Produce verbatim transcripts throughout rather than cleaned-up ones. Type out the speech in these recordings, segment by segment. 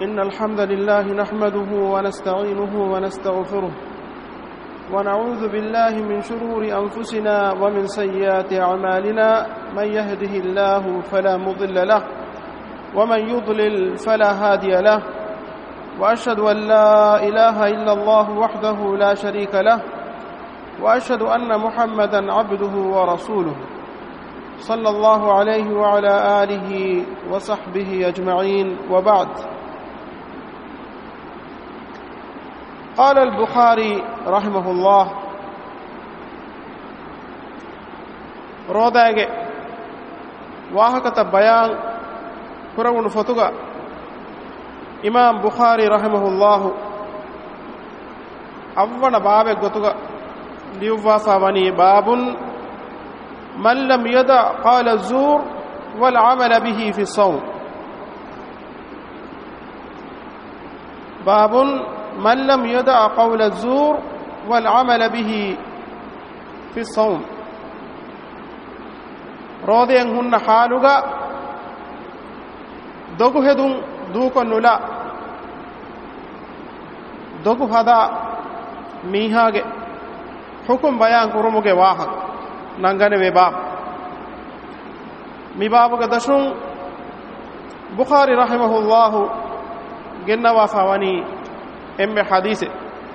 إن الحمد لله نحمده ونستعينه ونستغفره ونعوذ بالله من شرور أنفسنا ومن سيئات أعمالنا من يهده الله فلا مضل له ومن يضلل فلا هادي له وأشهد أن لا إله إلا الله وحده لا شريك له وأشهد أن محمدا عبده ورسوله صلى الله عليه وعلى آله وصحبه أجمعين وبعد. قال البخاري رحمه الله روضاಗೆ ವಾಹಕತ ಬಯಾನ್ ಕುರವನು ಫತುಗ ಇಮಾಮ್ ಬುಖಾರಿ ರಹಿಮಹುಲ್ಲಾಹು ಅವ್ವನ ಬಾಬೆ ಗೊತುಗ ಲಿವ್ವಾಫಾವನಿ ಬಾಬುನ್ ಮನ್ ಲಂ ಯದ قال الزور والعمل به في الصوم باب من لم يدع قول الزور والعمل به في الصوم روضين هن حالغا دوغو هدون دوكو نولا دوغو هدا ميهاگه حكم بيان كرموگه واحد نانگane we bab mi babuga dashun bukhari rahimahullah gennawa fawani emme hadise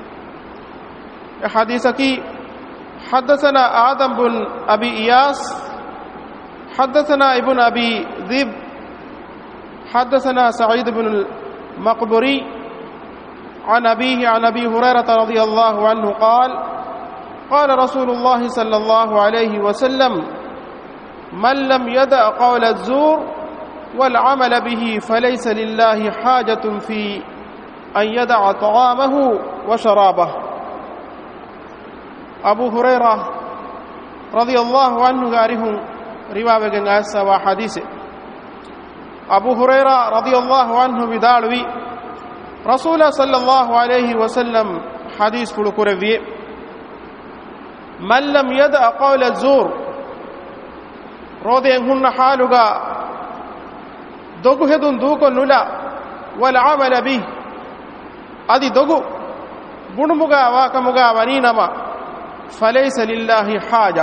hadisa ki حدثنا آدم بن أبي إياس حدثنا ابن أبي ذئب حدثنا سعيد بن المقبري عن أبيه عن أبي هريرة رضي الله عنه قال قال رسول الله صلى الله عليه وسلم من لم يدع قول الزور والعمل به فليس لله حاجة في أن يدع طعامه وشرابه. أبو هريرة رضي الله عنه غارهم رواية ناسا وحديث أبو هريرة رضي الله عنه بدالوي رسول صلى الله عليه وسلم حديث فلكربي من لم يدع قول الزور روضين هن حالغا دوغو هدون دوكو نولا والعمل به أدي دوغو بنمغا واكمغا ونينما فليس لله حاجة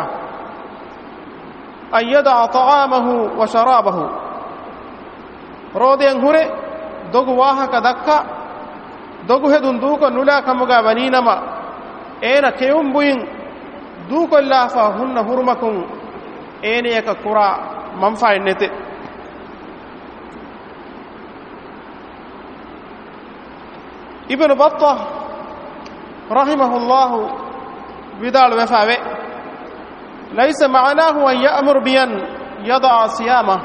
أن يدع طعامه وشرابه روضين هوري دوغو واهك دكا دوغو هدون دوكو نولا كمغا ونينما اين كيوم بوين دوكو اللافا هن هرمكم اين يكا كرا منفع النتي ابن بطة رحمه الله بدال وفاوي ليس معناه أن يأمر بأن يضع صيامه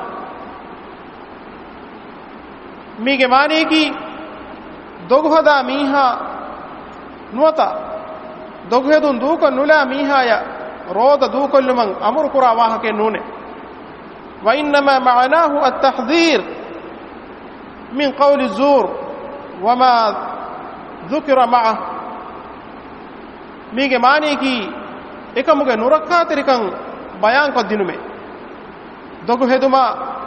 ميگه معنی کی دوگهدا میها نوتا دوگهدون دوک نولا میها یا رود دوکلمن امر کرا واهک نونه وانما معناه التحذير من قول الزور وما ذكر معه ميگه معنی کی එකමුගේ නුරක්කාතරිකන් බයන් කොද්දිනුමේ දොගු හෙදුමා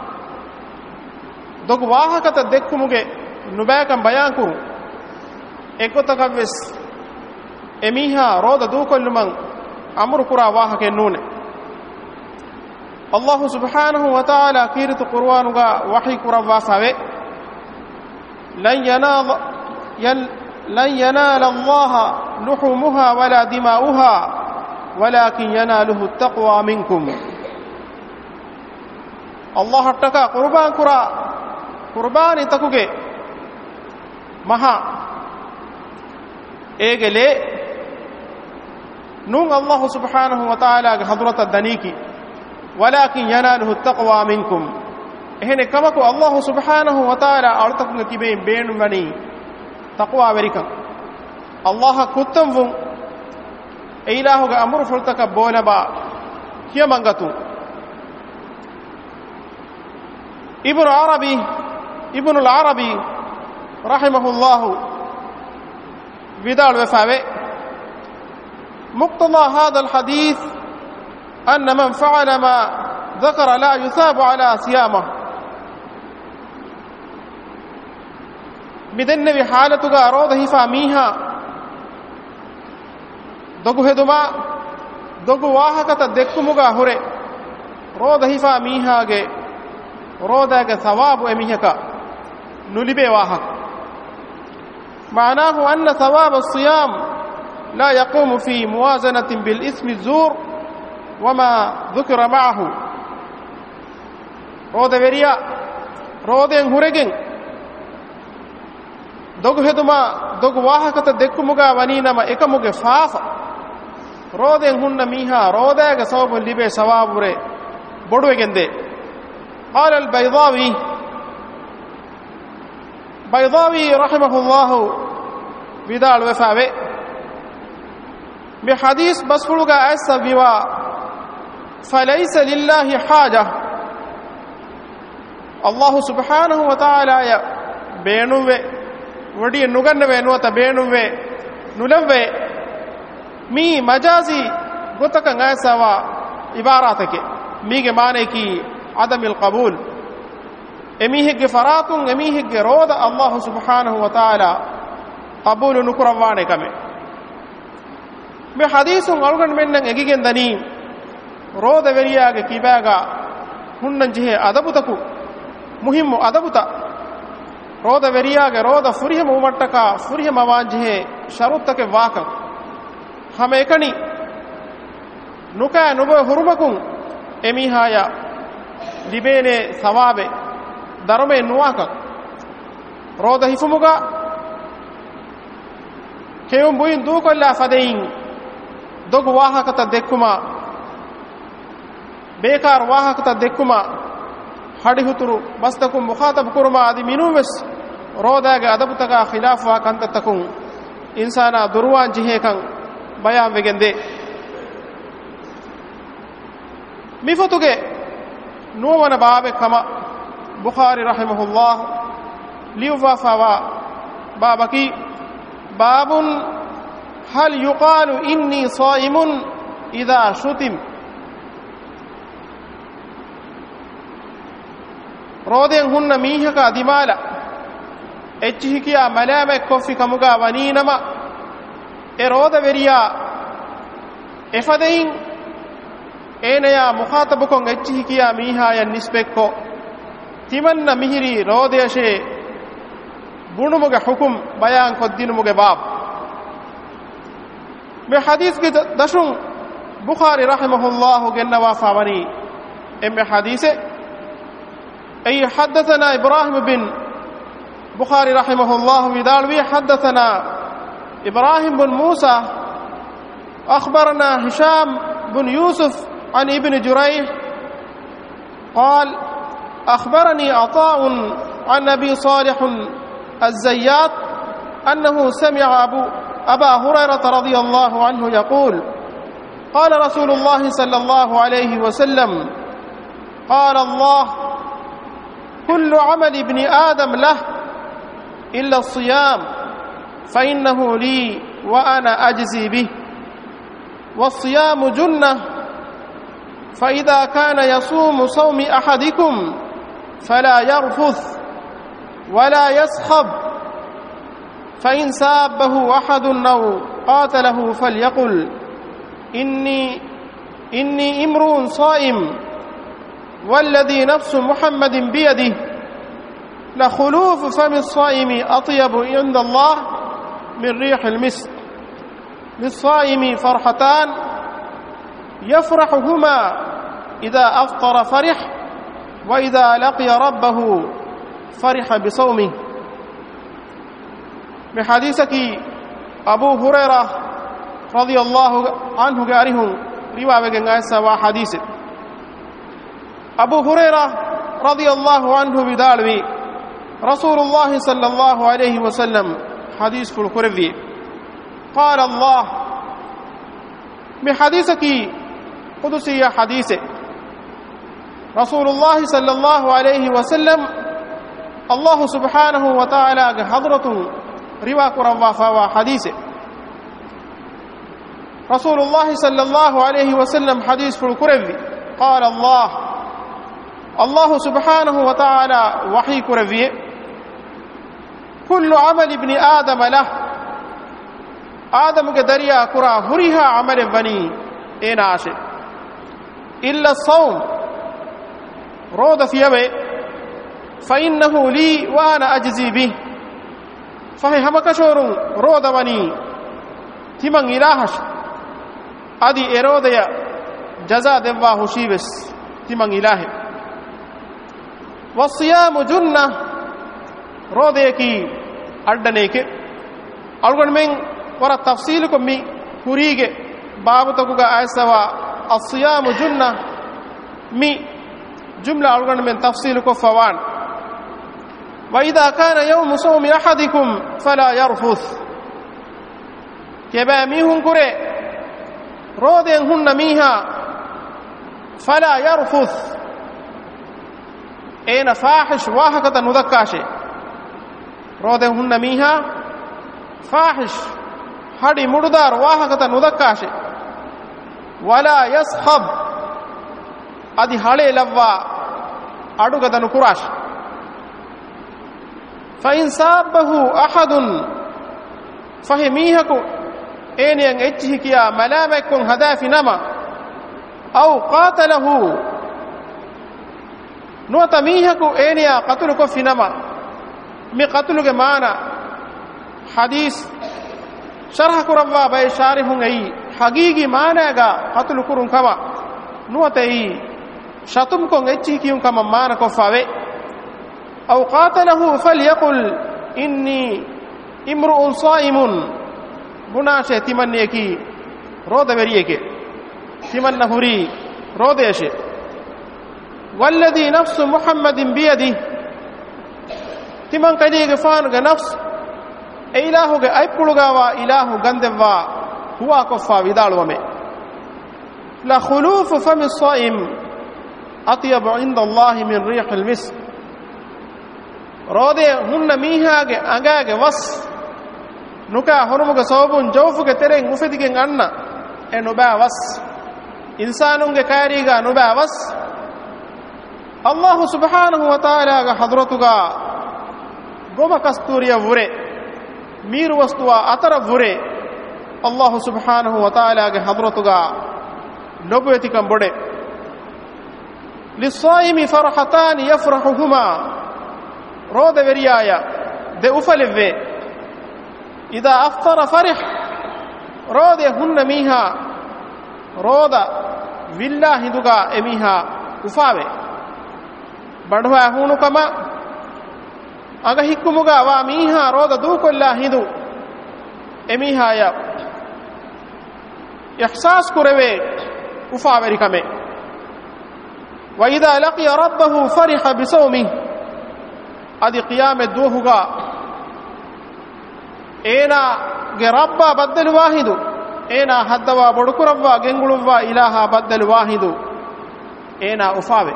දොගු වාහකත දෙක්කුමුගේ නුබෑකන් බයන් කුරු එක්කොතකවස් එමිහා රෝද දූකොල්ලුමන් අමුරු කුරා වාහකේ නූනේ අල්ලාහ් සුබ්හානහු වතාලා කීරිතු කුර්ආනුගා වහී කුරවා ෆාවේ ලන් යනාල لن ينال الله لحومها ولا دماؤها ولكن يناله التقوى منكم الله اتقى قربان كرا قربان تكوگه مها ايگله نون الله سبحانه وتعالى حضرت الدنيكي ولكن يناله التقوى منكم ehne kamako Allah subhanahu wa ta'ala artakunga tibe beenu mani taqwa verikan Allah kuttam vum eilahuga amru fultaka bolaba kiyamangatu ibn arabi ibn al-arabi rahimahullah vidal wafawe muqtada hadha al-hadith أن من فعل ما ذكر لا يثاب على صيامه midenne halatuga roda hifa miha dogu heduma dogu wahakata dekkumuga hore roda hifa mihage rodaga thawabu emihaka nulibe wahak معناه أن ثواب الصيام لا يقوم في موازنة بالإثم الزور وما ذكر معه روده وريا روده هورگن دوغ هدما دوغ واهكت دكموغا ونينما එකමුගේ فاف روده هن ميها روده سبب لبه ثوابره بودوගෙන්දේ قال البيضاوي بيضاوي رحمه الله بدال وفاوي بحديث بسفلغا أسا بوا فليس لله حاجة الله سبحانه وتعالى بينوه ودي نغنوه نوتا بينوه نلوه مي مجازي غتك أسا و عباراتك ميغ معنی کی عدم القبول එමිහෙක්ගේ ෆරාතුන් එමිහෙක්ගේ රෝද අල්ලාහ් සුබ්හානහු වතාලා කබූල් නුකරවානේ කම මේ හදීසුන් අල්ගන් මෙන්නම් එගිගෙන් දනි රෝද වෙරියාගේ කිබාගා හුන්නන් ජෙහෙ අදබුතකු මුහිම්මු අදබුත රෝද වෙරියාගේ රෝද ෆුරිහම උමට්ටක ෆුරිහම වාංජෙහෙ ෂරුත්තකේ වාක හැම එකනි නුකා නුබ හුරුමකුන් එමිහාය ලිබේනේ සවාබේ ධර්මයේ නුවාක රෝද හිෆමුගා කෙයුම් බුයින් දූකොල්ලා ෆදෙයින් දොග වාහකත දෙක්කුමා බේකාර වාහකත දෙක්කුමා හඩිහුතුරු බස්තකුම් මුඛාතබ කුරුමා আদি මිනුවස් රෝදාගේ අදබුතකා ඛිලාෆවා කන්තතකුන් ඉන්සානා දුර්වාන් ජිහෙකන් බයම් වෙගෙන්දේ මිෆතුගේ නෝවන බාබේ කම بخاري رحمه الله ليوفافوا بابكي باب هل يقال إني صائم إذا شتم رودين هن ميهكا دمالا اتشهكيا ملامك كوفي كمغا ونينما ارود وريا افدين اينيا مخاطبكم اتشهكيا ميها ينسبكو තිමන්න මිහිරි රෝදයෂේ බුණුමුගේ හුකුම් බයාන් කොද්දිනුමුගේ බාබ් මේ හදීස්ගේ දශුන් බුඛාරි රහිමහුල්ලාහ් ගෙන්නවා ෆවරි එමෙ හදීසේ أي حدثنا إبراهيم بن بخاري رحمه الله بدالوي حدثنا إبراهيم بن موسى أخبرنا هشام بن يوسف عن ابن جريح قال أخبرني عطاء عن أبي صالح الزيات أنه سمع أبو أبا هريرة رضي الله عنه يقول قال رسول الله صلى الله عليه وسلم قال الله كل عمل ابن آدم له إلا الصيام فإنه لي وأنا أجزي به والصيام جنة فإذا كان يصوم صوم أحدكم فلا يرفث ولا يسخب فإن سابه أحد أو قاتله فليقل إني إني امرؤ صائم والذي نفس محمد بيده لخلوف فم الصائم أطيب عند الله من ريح المسك للصائم فرحتان يفرحهما إذا أفطر فرح وإذا لقي ربه فرح بصومه بحديثك أبو هريرة رضي الله عنه قاره رواية غيسا وحديث أبو هريرة رضي الله عنه بدالوي رسول الله صلى الله عليه وسلم حديث الكرذي قال الله بحديثك قدسي حديث رسول الله صلى الله عليه وسلم الله سبحانه وتعالى حضرة رواك روافا وحديث رسول الله صلى الله عليه وسلم حديث في الكرذي قال الله الله سبحانه وتعالى وحي كرذي كل عمل ابن آدم له آدم کے دریا کرا ہریہا عمل بنی اے ناشے إلا الصوم رود في أبي فإنه لي وأنا أجزي به فهي هم كشور رود بني تمن إلهش أدي إروديا جزاء دباه شيبس تمن إله والصيام جنة روديكي أردنيك ألقن من ورا تفصيلكم مي كوريك باب تكوغا أيسوا الصيام جنة مي جملة ألقن من تفصيلكم فوان وإذا كان يوم صوم أحدكم فلا يرفث كبا ميهن كري رودين هن ميها فلا يرفث أين فاحش واحكة نذكاشي رودين هن ميها فاحش هدي مردار واحكة نذكاشي ولا يسخب أدي هالي لوا أدوغة نكراش فإن سابه أحد فهميهكو أين ينجهكيا ملامكم هداف نما أو قاتله نوتميهكو أين يقتلكم في نما مي قتلك معنا حديث شرح كروا باي شارحون أي حقيقي معنا قتل كرون كما نوتي شتمكم ينجهكيون كما معنا كفاوي أو قاتله فليقل إني امرؤ صائم بناشة تمنيكي رود بريك تمن هري روديش والذي نفس محمد بيده تمن كديك فانغ نفس إلهك أيبلغا وإله غندوا هو كفا بدالومه لا خلوف فم الصائم أطيب عند الله من ريح المسك روده هن ميهاගේ අඟාගේ වස් නුකා හොරුමුගේ සෝබුන් ජෝෆුගේ තෙරෙන් උෆෙදිගෙන් අන්න ඒ නොබෑ වස් ඉන්සානුන්ගේ කාරීගා නොබෑ වස් අල්ලාහ් සුබ්හානහු වතාලාගේ හදරතුගා ගොම කස්තූරිය වුරේ මීරු වස්තුවා අතර වුරේ අල්ලාහ් සුබ්හානහු වතාලාගේ හදරතුගා නොබෙතිකම් බොඩේ ලිස්සායිමි ෆරහතාන් යෆරහුහුමා رود وريايا ده أفلفه إذا أفطر فرح رود هن ميها رود والله دوغا اميها أفاوه بدوا هونو كما أغا حكموغا وميها رود دوك الله هدو اميها يا إحساس كروه أفاوه ركمه وإذا لقي ربه فرح بصومه ادي قيامه دوهغا اينا ಗೆ ರಬ್ಬ ಬದಲು ವಾಹಿದು ಏನ ಹದ್ದವಾ ಬಡುಕುರವ್ವ ಗೆಂಗುಳುವ್ವ ಇಲಾಹ ಬದಲು ವಾಹಿದು ಏನ ಉಫಾವೆ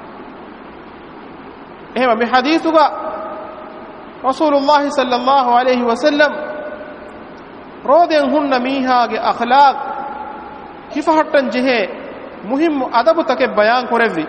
එහෙම මේ හදීසුග රසූලුල්ලාහි සල්ලල්ලාහු අලයිහි වසල්ලම් රෝදෙන් හුන්න මීහාගේ අඛලාක් කිෆහට්ටන් ජෙහෙ මුහිම් අදබු තකේ බයාන් කරෙවි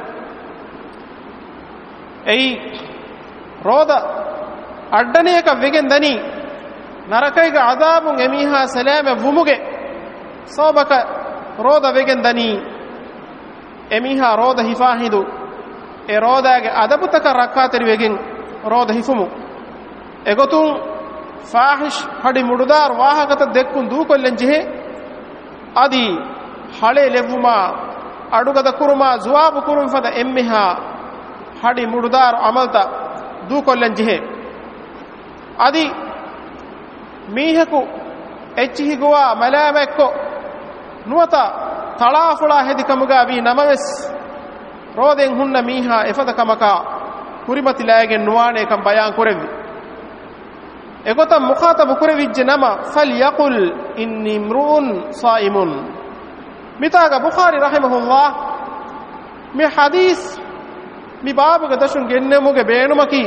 එයි روضة أردنيك ويجن دني نركيك عذاب يميها سلام ومجة صابك روضة ويجن دني يميها روضة هفاهدو روضة أدبتك ركعتر ويجن روضة هفمو إغتون فاحش هدي مردار واهكت دكون دوك لنجه أدي حالي لفما أدوكت كرما زواب كرم فدا إمها هدي مردار عملتا دو كولن جه ادي ميهكو اچهي گوا ملامكو نوتا تلافلا هديكمغا بي نموس رودين هن ميها افدكمكا كوريمتي لايگن نوانه كم بيان كوروي اگوتا مخاطب كوريج نما فليقل اني امرؤ صائم متاغا بخاري رحمه الله مي حديث می بابگ دشون گننموگه بینمکی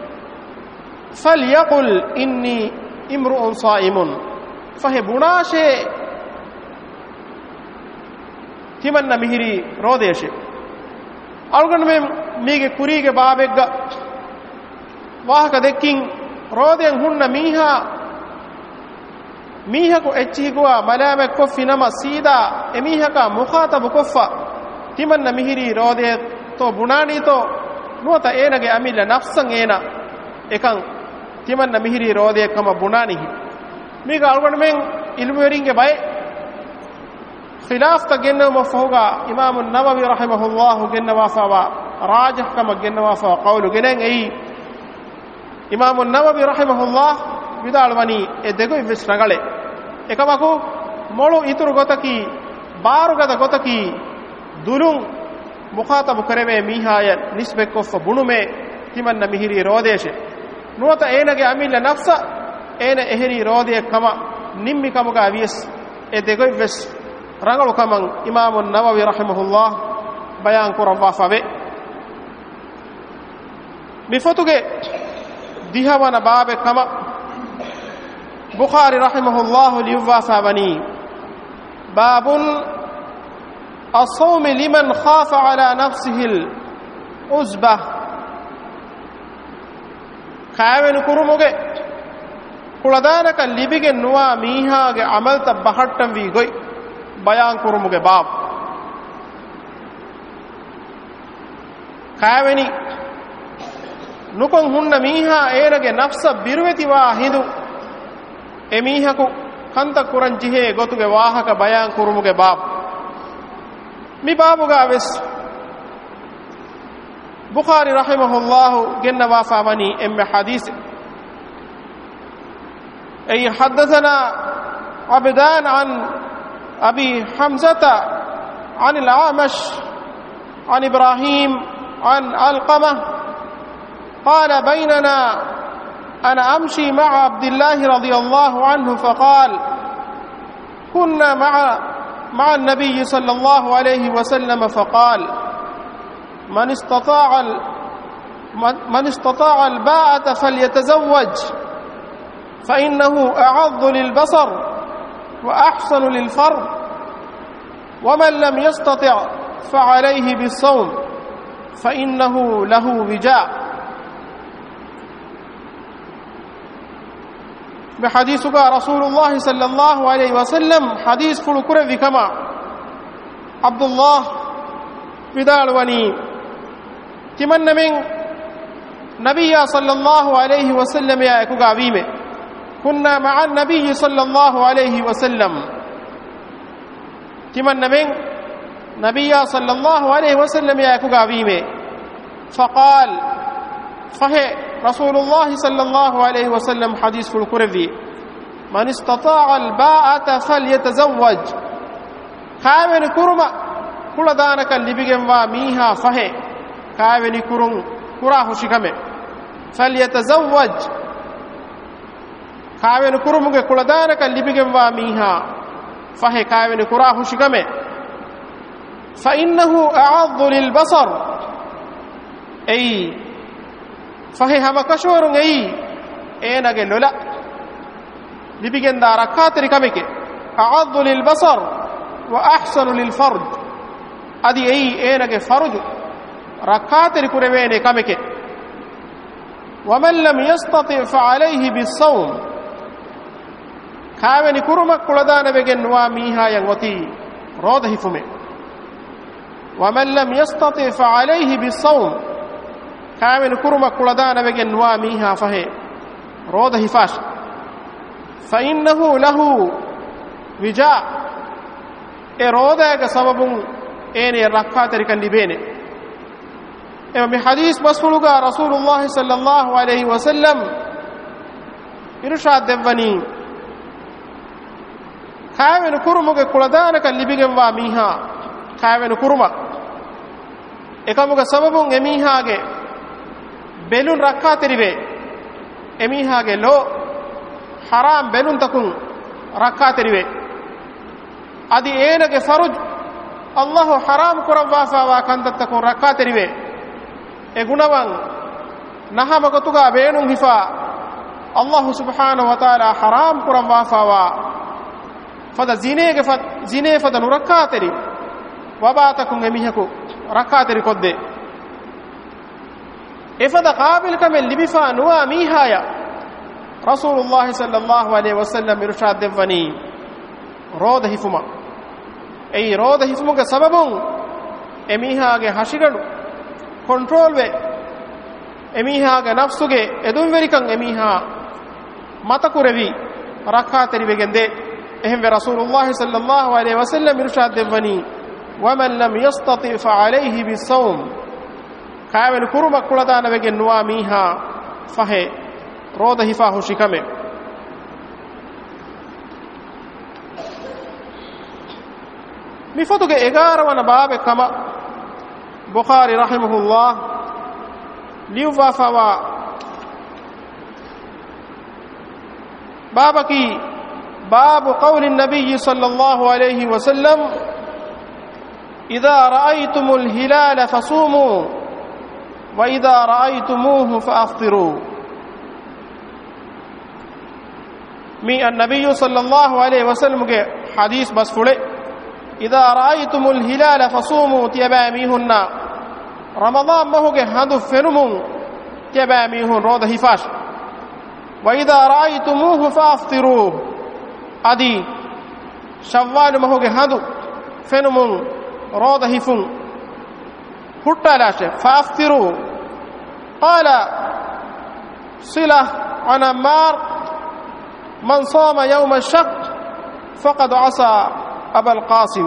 فليقل إني امرؤ صائم فهي بناشه تمنى مهري روديشه ألغن من ميگه كوريگه بابگ واهك دكين roden hunna miha miha ko echhigwa malame koffi nama sida emiha ka mukhatab koffa timanna mihiri rode to bunani to nuata enage amilla nafsan ena ekan timanna mihiri rode kama bunani miga algon men ilmueringe bay khilaf ta genna mafhuga imam an-nawawi rahimahullah genna wafawa rajih kama genna wafawa qawlu genen ei imam an-nawawi rahimahullah vidalwani e dego vis ragale ekamaku molu ituru gotaki baru gada gotaki dulun mukhatab kareve mihaya nisbe kof bunume timanna mihiri rodeshe nuata enage amilla nafsa ena ehri rode kama nimmi kamuga avies e dego vis ragalu kaman imam an-nawawi rahimahullah bayan kurawwa fave mifotuge dihawana babe kama bukhari rahimahullah liwa fabani babun as-sawm liman khafa ala nafsihi al-uzbah kawen kurumuge kuladana libige nuwa mihage amalta bahattam wi goy bayan kurumuge bab kaweni nukon hunna miha enage nafsa birwetiwa hindu emihaku kanta kuran jihe gotuge wahaka bayan kurumuge bab mi babuga wes bukhari rahimahullah genna wa famani emme hadith ay hadathana abdan an abi hamzata an al-amash an ibrahim an alqamah قال بيننا أنا أمشي مع عبد الله رضي الله عنه فقال كنا مع مع النبي صلى الله عليه وسلم فقال من استطاع من استطاع الباءة فليتزوج فإنه أعض للبصر وأحسن للفرج ومن لم يستطع فعليه بالصوم فإنه له وجاء بحديثك رسول الله صلى الله عليه وسلم حديث فلكر كما عبد الله بدالوني تمن من نبي صلى الله عليه وسلم يا كغاويمه كنا مع النبي صلى الله عليه وسلم تمن من نبي صلى الله عليه وسلم يا كغاويمه فقال فهي رسول الله صلى الله عليه وسلم حديث في الكرذي من استطاع الباءة فليتزوج كاوين كرما كل دانك اللي بيجمع ميها فهي كاوين كرم كراه شكمه فليتزوج كاوين كرم كل دانك اللي بيجمع ميها فهي كاوين كراه شكمه فإنه أعض للبصر أي فهي هم كشورون أي أين أجلولا لبيجن دار كاتري كمك أعض للبصر وأحسن للفرج أدي أي أين أجل فرج ركاتري كريمين كمك ومن لم يستطع فعليه بالصوم كاوني كرمك كلدان بيجن واميها ينوتي روضه فمه ومن لم يستطع فعليه بالصوم كامل كرما كلدان بجن واميها فهي روض هفاش فإنه له وجاء إرودة سبب إن الركعة تركن لبينه إما بحديث مسؤولك رسول الله صلى الله عليه وسلم إرشاد دبني كامل كرما كلدان كلبيجن واميها كامل كرما إكامك سبب إميها ج belun rakkateribe emihage lo haram belun takun rakkateribe adi enage faruj allah haram kurawwa fawa kandat takun rakkateribe e gunawan nahama gotuga beenun hifa allah subhanahu wa taala haram kurawwa fawa fada zinege fad zine fada nurakkateri waba takun emihako rakkateri kodde efada qabil kamel libifa nuwa mihaya رسول صلى الله عليه وسلم ارشاد دفني روض هفما اي روض هفمك سبب එමිහාගේ හෂිගඩු control වේ එමිහාගේ නෆ්සුගේ එදුම් වෙරිකන් එමිහා මත කුරවි රක්ඛා තරිවෙගෙන්දේ එහෙම වේ රසූලුල්ලාහි සල්ලල්ලාහු අලයිහි වසල්ලම් ඉර්ෂාද් දෙවනි වමන් ලම් යස්තති ෆඅලයිහි බිස්සෞම් කාවල කුරුම කුලදාන වෙගෙන් නුවා මීහා ෆහේ රෝද හිෆා හුෂිකමෙ මිෆතුගේ එගාර වන බාබේ කම බුඛාරි රහිමහුල්ලාහ ලියුවාෆවා بابكي باب قول النبي صلى الله عليه وسلم إذا رأيتم الهلال فصوموا وإذا رأيتموه فأفطروا مي النبي صلى الله عليه وسلم کے حدیث بس فڑے إذا رأيتم الهلال فصوموا تيباميهن رمضان مهو کے ہندو فنمون تيباميهن رود حفاش وإذا رأيتموه فأفطروا أدي شوال مهو کے ہندو فنمون رود حفن حتى لاشه فأفطروا قال صلة عن عمار من صام يوم الشك فقد عصى أبا القاسم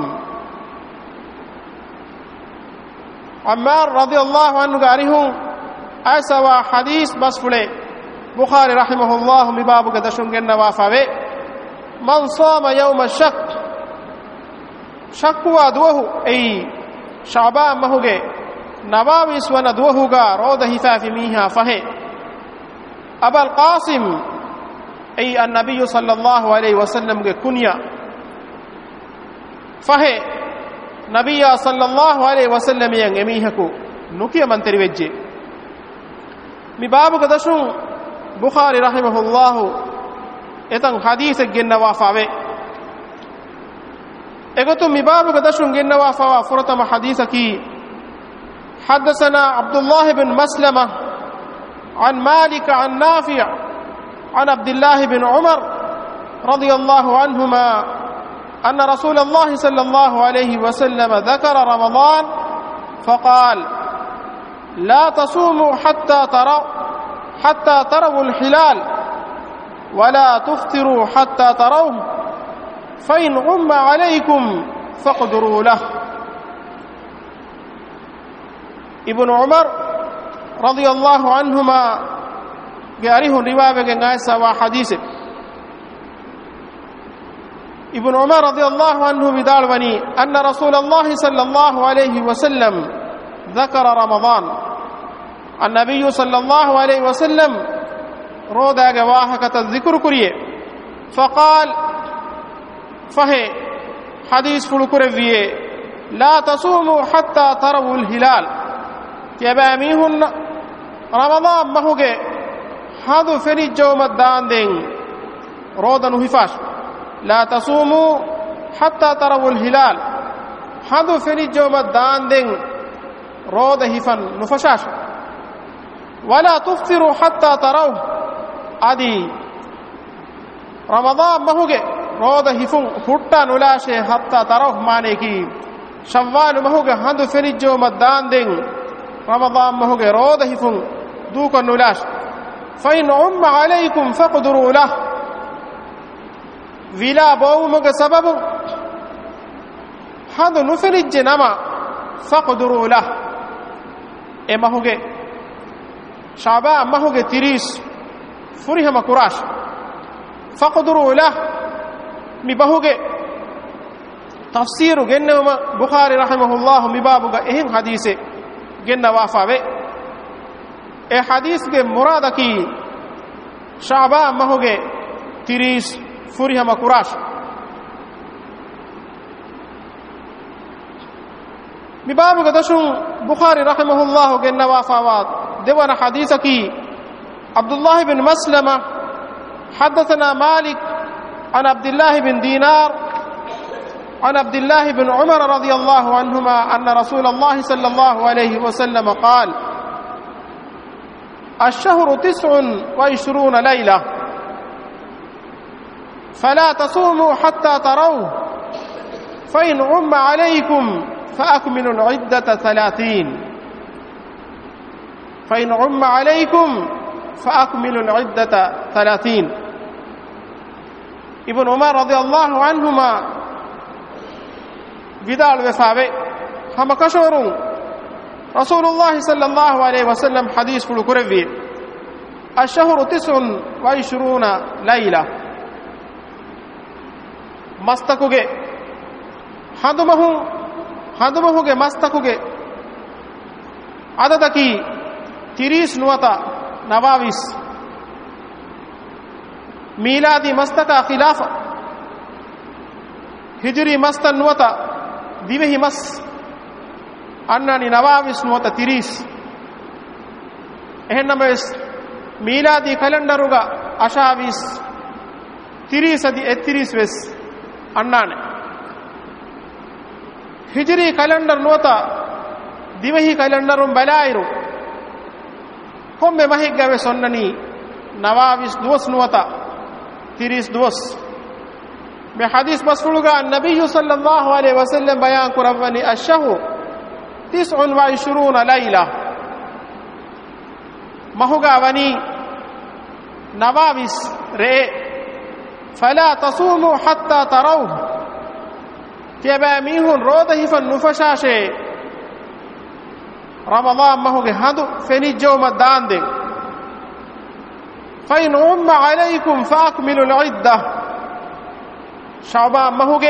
عمار رضي الله عنه قارئهم أسوى حديث بس فلي بخاري رحمه الله مبابك دشن جنة وافاوي من صام يوم الشك شك ودوه أي شعبان مهوجي نواويس وندوه غا روض هفاف ميها فهي أبا القاسم أي النبي صلى الله عليه وسلم كنيا فهي نبي صلى الله عليه وسلم يميهكو نكي من تريوجي مبابك دشن بخاري رحمه الله اتن حديث جنة وافاوي اگتو مبابك دشن جنة وافاوا فرطم حديثكي حدثنا عبد الله بن مسلمة عن مالك عن نافع عن عبد الله بن عمر رضي الله عنهما أن رسول الله صلى الله عليه وسلم ذكر رمضان فقال لا تصوموا حتى تروا حتى تروا الهلال ولا تفطروا حتى تروه فإن غم عليكم فاقدروا له ابن عمر رضي الله عنهما جاره رواية غايسة وحديثه ابن عمر رضي الله عنه بدالوني أن رسول الله صلى الله عليه وسلم ذكر رمضان النبي صلى الله عليه وسلم رودا جواهكة الذكر كريه فقال فهي حديث فلكرفيه لا تصوموا حتى تروا الهلال يباميهن رمضان مهوجه هذا فريج جوم الدان دين رودا نهفاش لا تصوموا حتى تروا الهلال هذا فريج جوم الدان دين رودا هفن نفشاش ولا تفطروا حتى تروه أدي رمضان مهوجه رودا هفن حتى نلاشه حتى تروه مانيكي شوال مهوجه هذا فريج جوم الدان دين رمضان مهوجه رودا هفن دوك نلاش فإن عم عليكم فاقدروا له ولا بومك سبب هذا نفرج نما فاقدروا له اما هوگه شعبا اما هوگه تیریس فریه مکراش فاقدروا له می بهوگه تفسیر گنما بخاری رحمه الله می بابوگه اهم حدیثه گن وافاوه اے حدیث کے مراد کی شعبہ مہوگے تیریس فریہ مکراش مباب قدشن بخاری رحمه الله کے نوافاوات دیوان حدیث کی عبداللہ بن مسلمہ حدثنا مالك عن عبد الله بن دينار عن عبد الله بن عمر رضي الله عنهما أن رسول الله صلى الله عليه وسلم قال الشهر تسع وعشرون ليلة فلا تصوموا حتى تروه فإن غم عليكم فأكملوا العدة ثلاثين فإن غم عليكم فأكملوا العدة ثلاثين ابن عمر رضي الله عنهما vidal wefawe hama kashorun rasulullah sallallahu alaihi wasallam hadis fulu kurevi ashhuru tis'un wa ishruna layla mastakuge handumahu handumahuge mastakuge adadaki tiris nuwata nawavis miladi mastaka khilafa hijri mastan nuwata divehi mas annani nawavis nuwata tiris ehnames miladi kalendaruga ashavis tirisadi ettiris ves annane hijri kalendar nuwata divehi kalendarum balairu komme mahiggawe sonnani nawavis duwas nuwata tiris duwas में हदीस मसरूगा नबी सल्लल्लाहु अलैहि वसल्लम बयान कुरवनी अशहु तिस्उन व इशरून लैला महुगा वनी नवाविस रे फला तसूमु हत्ता तराव तेबा मीहुन रोदहि फन नुफशाशे रमضان महुगे हदु फेनी जोम दान दे فإن غم عليكم فأكملوا العدة शाबान महुगे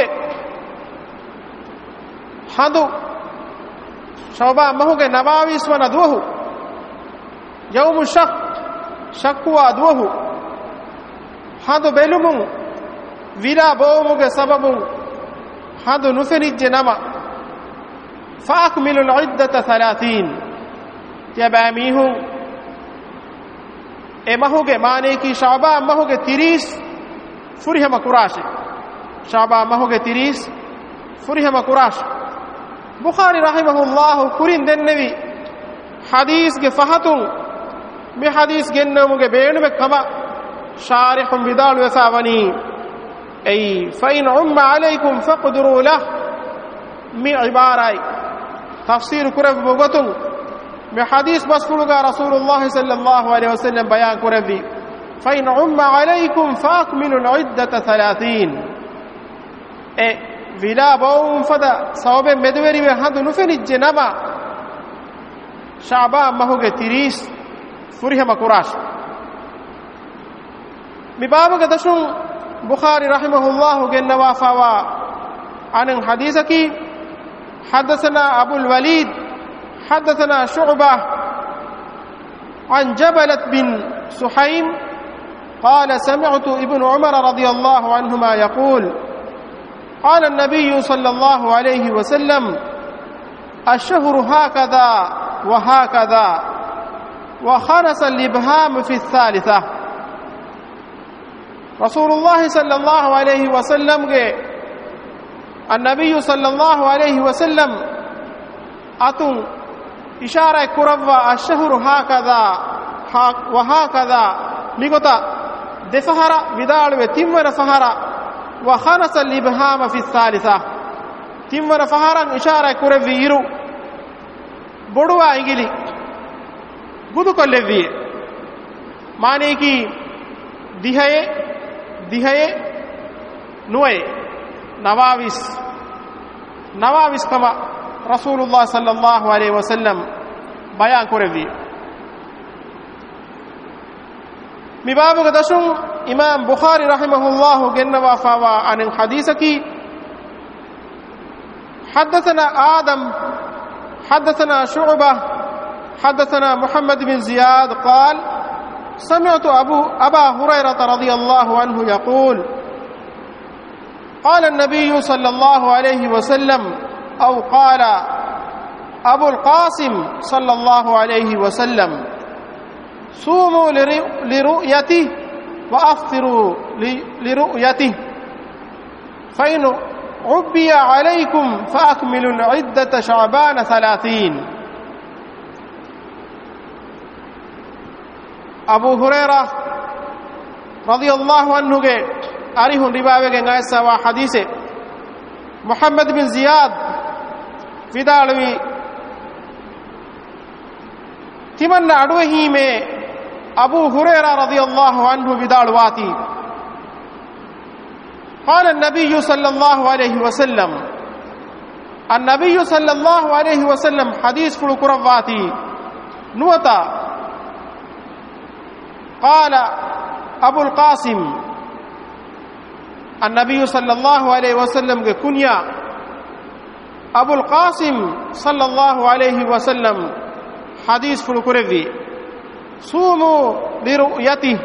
हदु शाबान महुगे नवाविस वन दुहु यौम शक शक्वा दुहु हदु बेलुमु विरा बोमुगे सबबु हदु नुफनिज्जे नमा फाकमिलुल इद्दत थलातीन त्यबामीहु ए महुगे माने की शाबान महुगे तीस फुरिहम कुराशे शाबान महुगे तीस फुरिहम कुराश बुखारी रहमहुल्लाह कुरिन देन्नेवी हदीस के फहतुं में हदीस गेन्नमुगे बेणुमे कमा शारिहुम बिदाल वसावनी ऐ फइन उम्मा अलैकुम फक़दुरू लह मी इबाराई तफसीर कुरब मुगतुं में हदीस मसफुलगा रसूलुल्लाह सल्लल्लाहु अलैहि वसल्लम बयान कुरबी फइन उम्मा अलैकुम फाकमिलुल इद्दत थलातीन ए विला बौम फदा सौबे मेदवेरी वे हदु नुफनिज्जे नमा शाबान महुगे तीस फुरिहम कुराश मिबाबगे दशुं बुखारी रहमहुल्लाह गेन्नवा फावा अन हदीस की हदसना अबुल वलीद हदसना शुअबा عن جبلة بن سحيم قال سمعت ابن عمر رضي الله عنهما يقول قال النبي صلى الله عليه وسلم الشهر هكذا وهكذا وخنس الإبهام في الثالثة رسول الله صلى الله عليه وسلم النبي صلى الله عليه وسلم أتون إشارة كروا الشهر هكذا وهكذا ميغوتا دفهرا بدال وتمر فهرا وخنس الإبهام في الثالثة تمر فهرا إشارة كروا يرو بدوا إنجلي بدو كلفي معنی کی دہے دہے نوے نواویس نواویس کما رسول اللہ صلی اللہ علیہ وسلم بیان کرے دی مباب دشن امام بخاری رحمہ اللہ گنوا فاوا عن الحدیث کی حدثنا آدم حدثنا شعبہ حدثنا محمد بن زياد قال سمعت أبو أبا هريرة رضي الله عنه يقول قال النبي صلى الله عليه وسلم أو قال أبو القاسم صلى الله عليه وسلم صوموا لرؤيته وأفطروا لرؤيته فإن عبي عليكم فأكملوا العدة شعبان ثلاثين अबू हुरैरा रज़ियल्लाहु अन्हु के arihun riwayegen aysa wa hadise Muhammad bin Ziyad vidalwi timanna aduhime Abu Hurairah radiyallahu anhu vidalwati قال النبي صلى الله عليه وسلم النبي صلى الله عليه وسلم حديث فلقرباتي نوتا قال أبو القاسم النبي صلى الله عليه وسلم كنيا أبو القاسم صلى الله عليه وسلم حديث فلقربي صوموا لرؤيته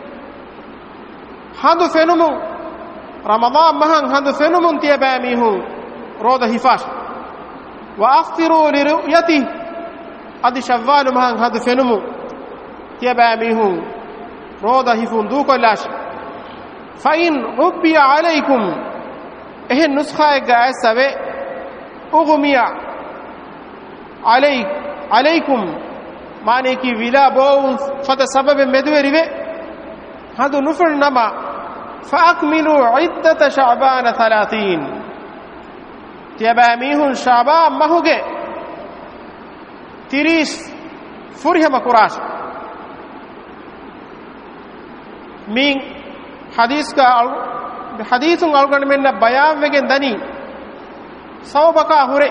هذا فنمو رمضان مهن هذا فنمون تيباميهم روضة هفاش وأفطروا لرؤيته هذا شوال مهن هذا فنمون تيباميهم روضة هفون دوك اللاش فإن غبي عليكم إهن نسخة قاعد سبي أغمي عليك عليكم معنى كي ولا بون فتا سبب مدوري بي هذا نفر نما فأكملوا عدة شعبان ثلاثين تيباميهن شعبان مهوغي تريس فريه مكراش من حديث کا حديث الگن من بیان وگن دنی صوبکا ہورے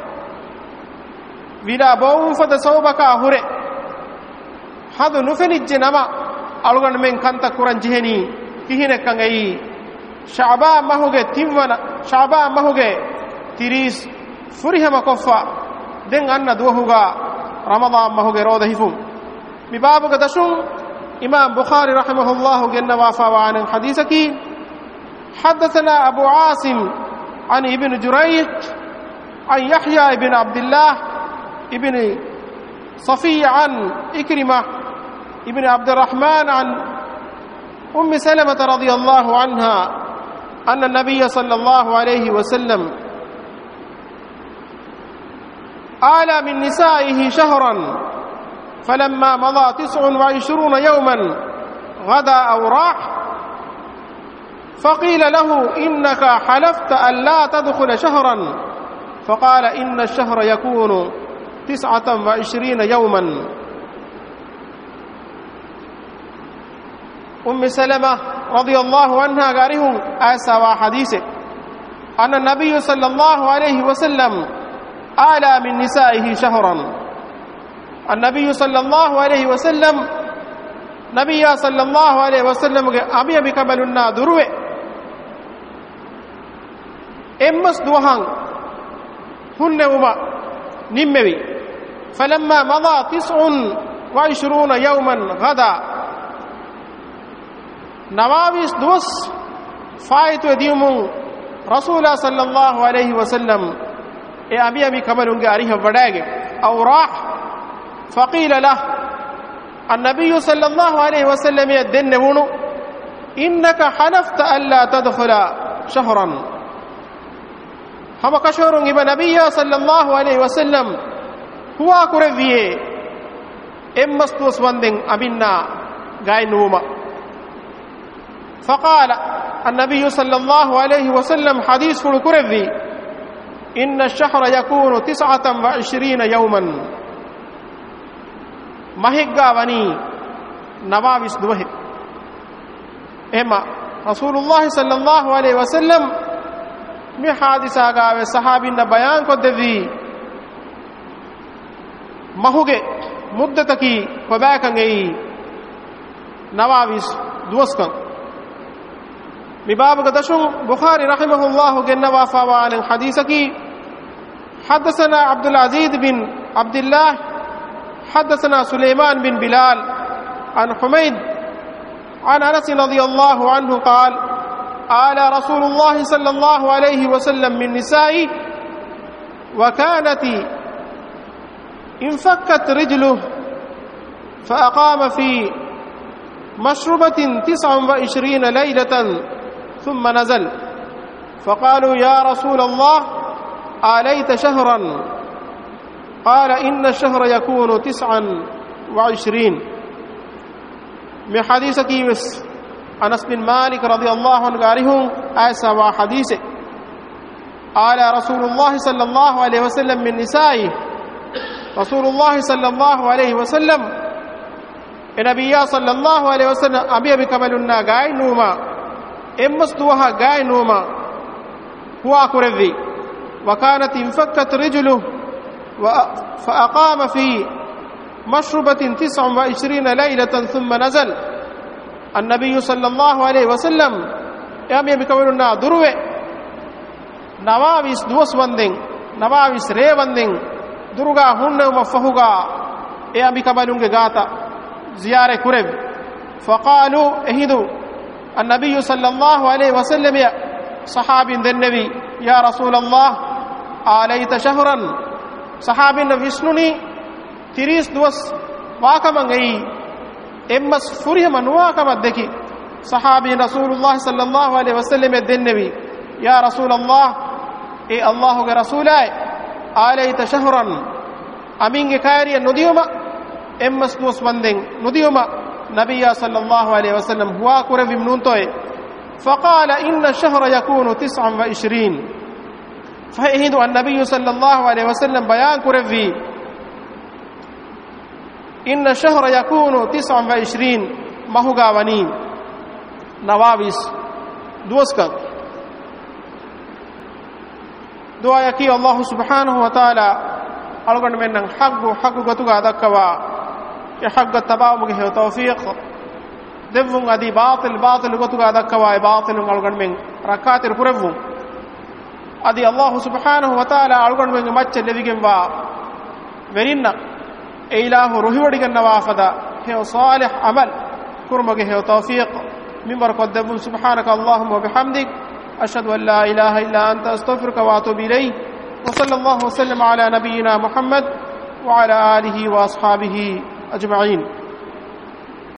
ویلا بوم فد صوبکا ہورے حد نفنج نما الگن من کنتا قران جہنی کہنے کنگئی شعبان مہوگے تیمنا شعبان مہوگے تیریس فریہ مکفا دن ان دوہوگا رمضان مہوگے رودہ ہفون بباب کا دشون امام بخاري رحمه الله جن وافا وعن حديثك حدثنا أبو عاصم عن ابن جريج عن يحيى بن عبد الله ابن صفي عن إكرمة ابن عبد الرحمن عن أم سلمة رضي الله عنها أن النبي صلى الله عليه وسلم آلى من نسائه شهرا فلما مضى تسع وعشرون يوما غدا أو راح فقيل له إنك حلفت أن لا تدخل شهرا فقال إن الشهر يكون تسعة وعشرين يوما أم سلمة رضي الله عنها قالهم آسى وحديثه أن النبي صلى الله عليه وسلم آلى من نسائه شهرا النبي صلى الله عليه وسلم نبي صلى الله عليه وسلم أبي أبي كملنا دروه إمس دوهان هن وما نموي فلما مضى تسع وعشرون يوما غدا نواويس دوس فايت وديوم رسول صلى الله عليه وسلم أبي أبي كملنا عليه وداعي أو راح فقيل له النبي صلى الله عليه وسلم يدنون إنك حلفت ألا تدخل شهرا هم كشهر ابن نبي صلى الله عليه وسلم هو كرفيه إمستوس وندن أبنا غاي نوما فقال النبي صلى الله عليه وسلم حديث فلكرفي إن الشهر يكون تسعة وعشرين يوما مهجا وني نواويس دوه اما رسول الله صلى الله عليه وسلم می حادثہ گاوے صحابی نے بیان کو دوی مہوگے مدت کی فباکن گئی نواویس دوسکن بباب قدشن بخاري رحمه الله جن وافا وعن الحديث کی حدثنا عبد العزيز بن عبد الله حدثنا سليمان بن بلال عن حميد عن أنس رضي الله عنه قال آلى رسول الله صلى الله عليه وسلم من نسائه وكانت انفكت رجله فأقام في مشربة تسع وعشرين ليلة ثم نزل فقالوا يا رسول الله آليت شهرا قال إن الشهر يكون تسعا وعشرين من حديث كيوس أنس بن مالك رضي الله عنه قارهم آيسا وحديثه قال رسول الله صلى الله عليه وسلم من نسائه رسول الله صلى الله عليه وسلم النبي صلى الله عليه وسلم أبي أبي كملنا غاي نوما إمستوها غاي نوما هو أكرذي وكانت انفكت رجله فأقام في مشربة تسع وعشرين ليلة ثم نزل النبي صلى الله عليه وسلم أبي أبي كملنا دروه نواويس دوس بندين نواويس ري بندين درغا هنما فهوغا اي ابي كبالونغ غاتا زياره كورب فقالوا اهدو النبي صلى الله عليه وسلم يا صحابي النبي يا رسول الله عليت شهرا صحابي وشنوني تريس دوس واكمن اي امس فريه من واكم دكي صحابي رسول الله صلى الله عليه وسلم النبي يا رسول الله اي الله رسوله عليت شهرا امين كاري نديوما امس نوس بندين نديوما نبي صلى الله عليه وسلم هو كرف منونتوي فقال ان الشهر يكون تسعا وعشرين فهيد النبي صلى الله عليه وسلم بيان كرفي ان الشهر يكون تسعا وعشرين ما هو غاوني نواويس دوسكا دعاء كي الله سبحانه وتعالى ألقن من حق حق قطع دكوا يحق التباع مجه توفيق دفعون أدي باطل باطل قطع دكوا باطل ألقن من ركعات الكرفون أدي الله سبحانه وتعالى ألقن من ماتش لذيكم با مرينا إله روحي وديكن نوافدا هي صالح عمل كرمجه توفيق مما قدمون سبحانك اللهم وبحمدك أشهد أن لا إله إلا أنت أستغفرك وأتوب إليك وصلى الله وسلم على نبينا محمد وعلى آله وأصحابه أجمعين.